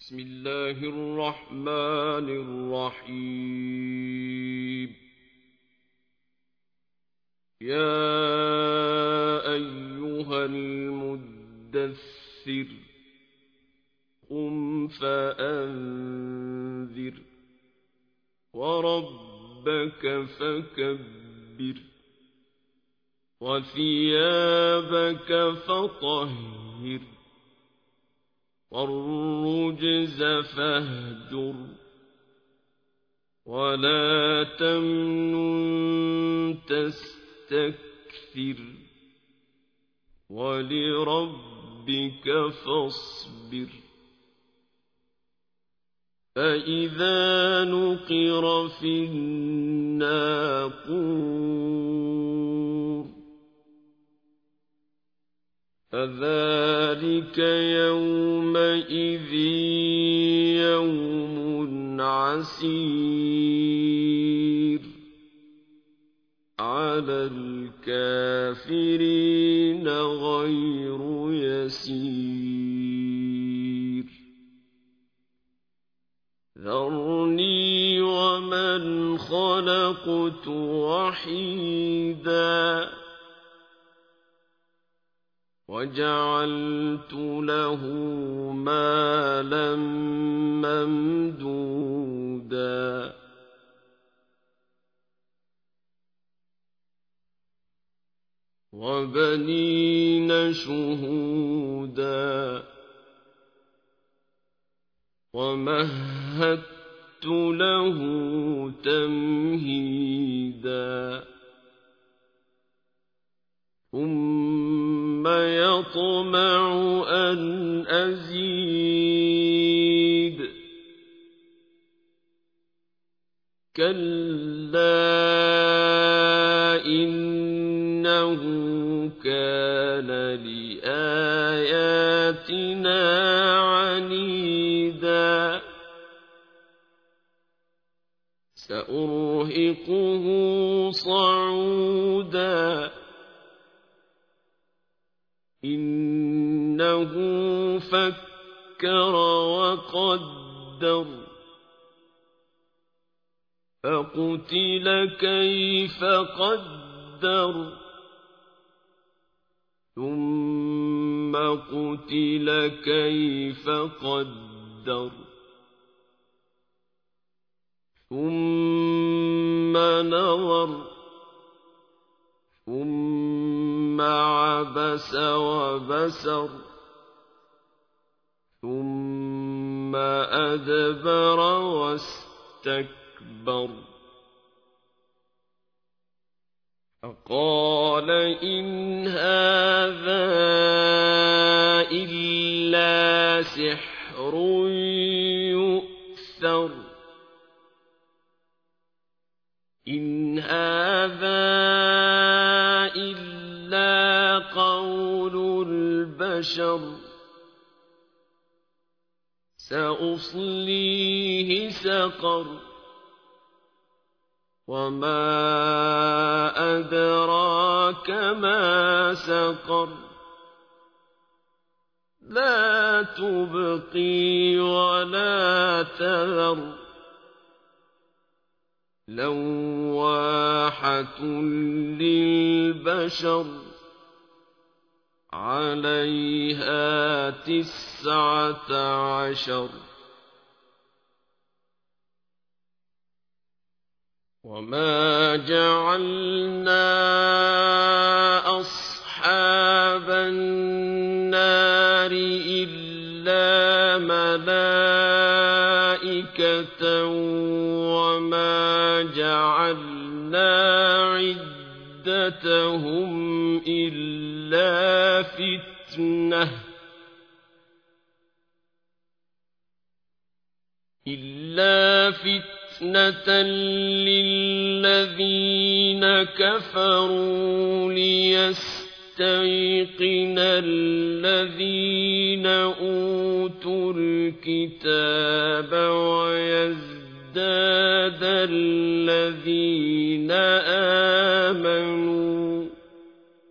بسم الله الرحمن الرحيم. يا أيها المدثر قم فأنذر وربك فكبر وثيابك فطهر والرجز فاهجر ولا تمنن تستكثر ولربك فاصبر. فإذا نقر في الناقور فذلك يومئذ يوم عسير على الكافرين غير يسير. ذرني ومن خلقت وحيدا وجعلت له مالا ممدودا وبنين شهودا ومهدت له تمهيدا ثم يطمع أن أزيد كلا إنه كان لآياتنا عنيدا سأرهقه صعودا إنه فكر وقدر فقتل كيف قدر ثم قتل كيف قدر ثم نظر ثم عبس وبسر ثم أدبر واستكبر فقال إن هذا إلا سحر يؤثر إن هذا إلا قول البشر سأصليه سقر وما أدراك ما سقر لا تبقي ولا تذر لواحة للبشر عليها 19 وما جعلنا أصحاب النار إلا ملائكة وما جعلنا عدتهم إلا فتنة للذين كفروا ليستيقن الذين أوتوا الكتاب ويزداد الذين آمنوا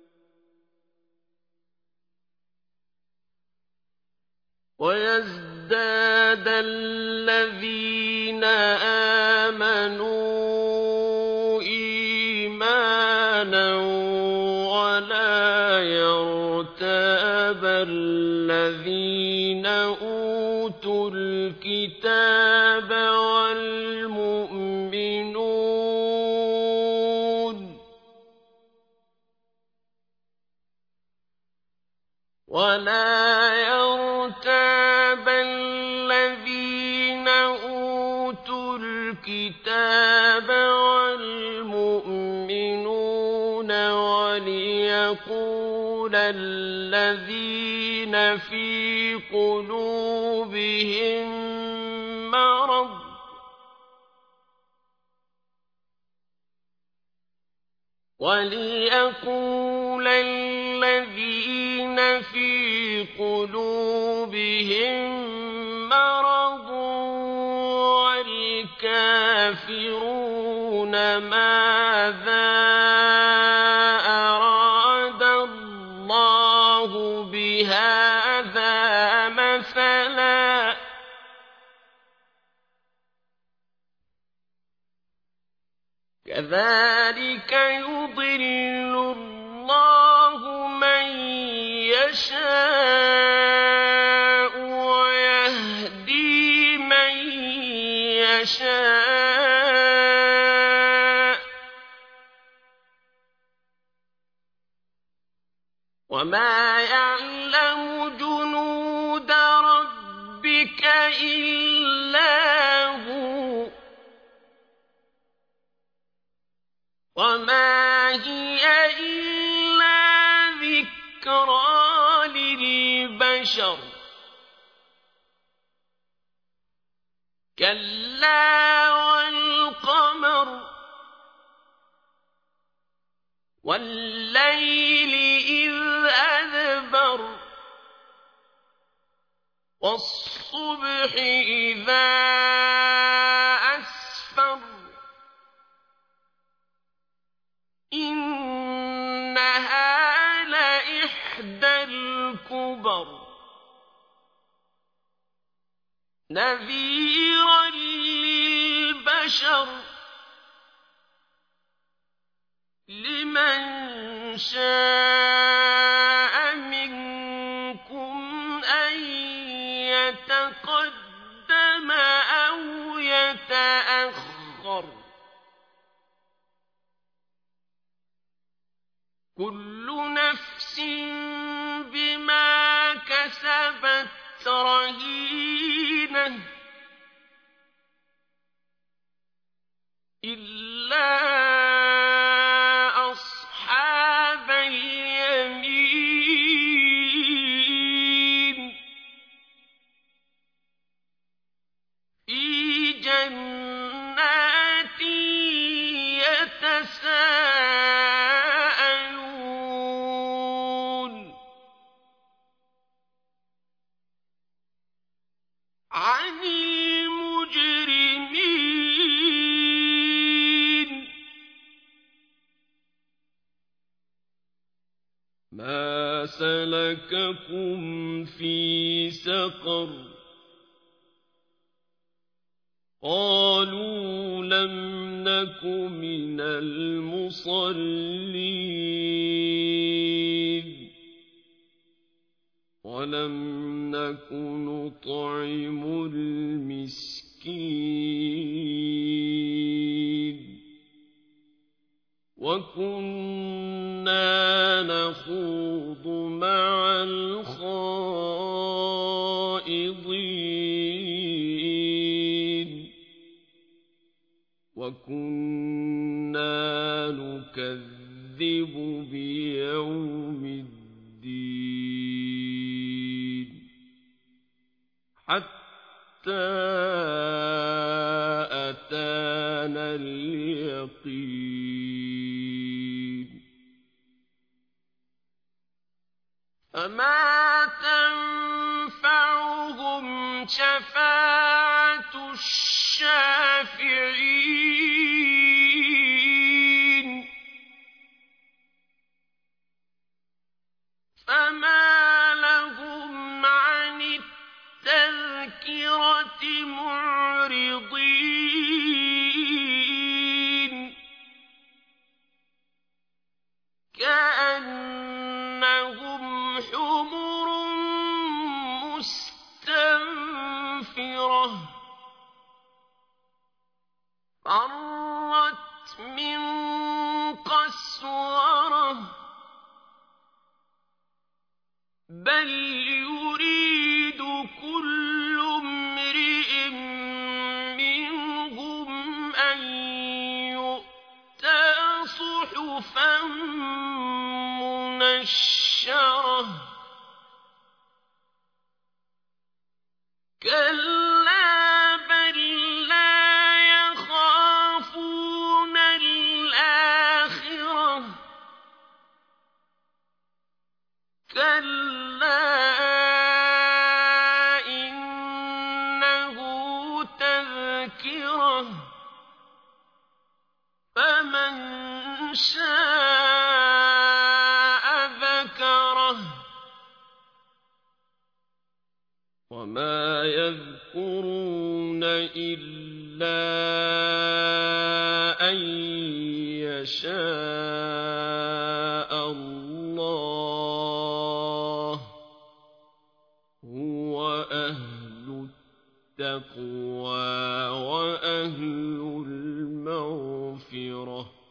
ويزداد يزداد الذين آمنوا إيمانا ولا يرتاب الذين أوتوا الكتاب والمؤمنون وليقول الذين في قلوبهم مرض والكافرون ماذا أراد الله بهذا مثلا كذلك يضل الله من يشاء ويهدي من يشاء وما يعلم جنود ربك إلا هو وما هي إلا ذكرى للبشر كلا والقمر والليل إذ أدبر والصبح إذا أسفر إنها لإحدى الكبر نذيرا للبشر لمن شاء منكم أن يتقدم أو يتأخر كل نفس بما كسبت رهينة إلا أصحاب اليمين في جنات يتساءلون عن المجرمين ما سلككم في سقر قالوا لم نك من المصلين ولم نك نطعم المسكين وكنا نخوض مع الخائضين وكنا نكذب بيوم الدين حتى أتانا اليقين فما تنفعهم شفاعة الشافعين فما لهم عن التذكرة معرضين كأنهم حمر مستنفرة فرت من قسورة بل يريد كل امرئ منهم أن يؤتى صحفا منشرة كلا بل لا يخافون الآخرة كلا إنه تذكرة فمن شاء ذكره وما يذكرون إلا أن يشاء الله هو أهل التقوى وأهل المغفرة